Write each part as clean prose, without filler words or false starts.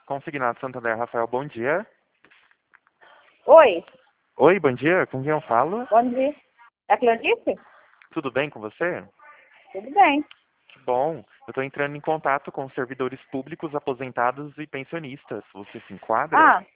Consignado Santander, Rafael, bom dia. Oi, Oi, bom dia, com quem eu falo? bom dia. É a Clarice? Tudo bem com você? Tudo bem. Que bom. Eu estou entrando em contato com servidores públicos, aposentados e pensionistas. Você se enquadra? Ah,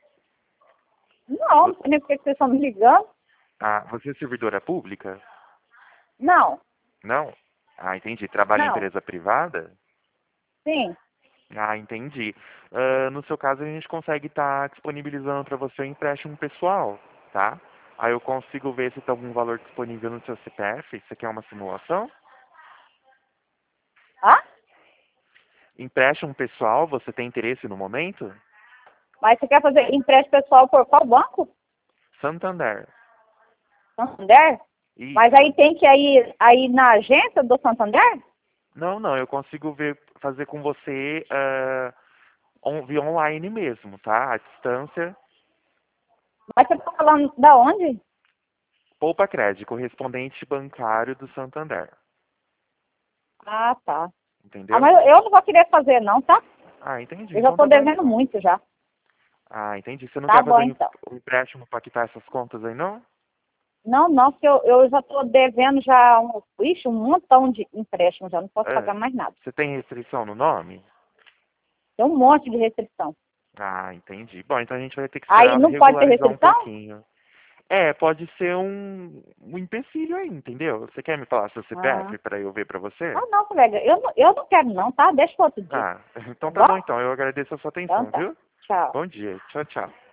não Vo- sei nem por que vocês estão me ligando. Ah, você é servidora pública? Não, Não? Ah, entendi. Trabalha em não, empresa privada? sim. Ah, entendi. No seu caso, a gente consegue estar disponibilizando para você um empréstimo pessoal, tá? Aí eu consigo ver se tem algum valor disponível no seu CPF. Você quer uma simulação? Ah, Empréstimo pessoal, você tem interesse no momento? mas você quer fazer empréstimo pessoal por qual banco? Santander. Santander? Mas aí Isso. tem que ir aí na agência do Santander? Não, eu consigo fazer com você via online mesmo, tá? À distância. Mas você está falando da onde? Poupa Crédito, correspondente bancário do Santander. Ah, tá. Ah, Entendeu? mas eu não vou querer fazer não, tá? Ah, entendi. Eu já Então estou tá bom devendo então. muito já. Ah, entendi. Você não Tá quer bom fazer então. o empréstimo para quitar essas contas aí, não? Não, porque eu já estou devendo já um montão de empréstimos, já não posso É. pagar mais nada. Você tem restrição no nome? Tem um monte de restrição. Ah, entendi. Bom, então a gente vai ter que Aí esperar não pode ter regularizar um restrição? pouquinho. É, pode ser um empecilho aí, entendeu? Você quer me falar seu Ah. CPF para eu ver para você? Ah, não, colega, eu não quero não, tá? Deixa para outro dia. Ah, então Tá tá bom bom? então. Eu agradeço a sua Então atenção, tá. viu? Tchau. Bom dia. Tchau, tchau.